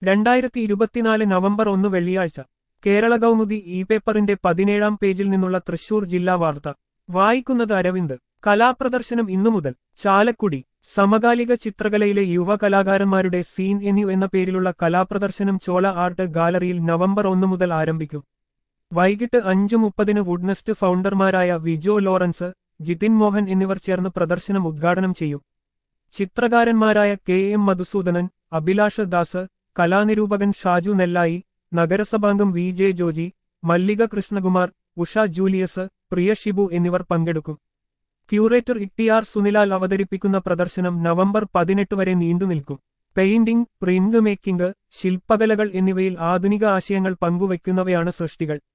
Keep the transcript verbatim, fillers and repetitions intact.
രണ്ടായിരത്തി ഇരുപത്തിനാല് നവംബർ ഒന്ന് വെള്ളിയാഴ്ച കേരള കൗമുദി ഇ പേപ്പറിന്റെ പതിനേഴാം പേജിൽ നിന്നുള്ള തൃശൂർ ജില്ലാ വാർത്ത വായിക്കുന്നത് അരവിന്ദ്. കലാപ്രദർശനം ഇന്നു മുതൽ. ചാലക്കുടി. സമകാലിക ചിത്രകലയിലെ യുവ കലാകാരന്മാരുടെ സീൻ എന്നിവ എന്ന പേരിലുള്ള കലാപ്രദർശനം ചോല ആർട്ട് ഗാലറിയിൽ നവംബർ ഒന്ന് മുതൽ ആരംഭിക്കും. വൈകിട്ട് അഞ്ചു മുപ്പതിന് വുഡ്നെസ്റ്റ് ഫൗണ്ടർമാരായ വിജോ ലോറൻസ്, ജിതിൻ മോഹൻ എന്നിവർ ചേർന്ന് പ്രദർശനം ഉദ്ഘാടനം ചെയ്യും. ചിത്രകാരന്മാരായ കെ എം മധുസൂദനൻ, അഭിലാഷ് ദാസ്, കലാനിരൂപകൻ ഷാജു നെല്ലായി, നഗരസഭാംഗം V J Joji, Mallika Krishnakumar, Usha Julius, Priya Shibu എന്നിവർ പങ്കെടുക്കും. ക്യൂറേറ്റർ ഇ ആർ സുനിലാൽ അവതരിപ്പിക്കുന്ന പ്രദർശനം നവംബർ പതിനെട്ട് വരെ നീണ്ടുനിൽക്കും. പെയിന്റിംഗ്, പ്രിന്റ് മേക്കിംഗ്, ശില്പകലകൾ എന്നിവയിൽ ആധുനിക ആശയങ്ങൾ പങ്കുവയ്ക്കുന്നവയാണ് സൃഷ്ടികൾ.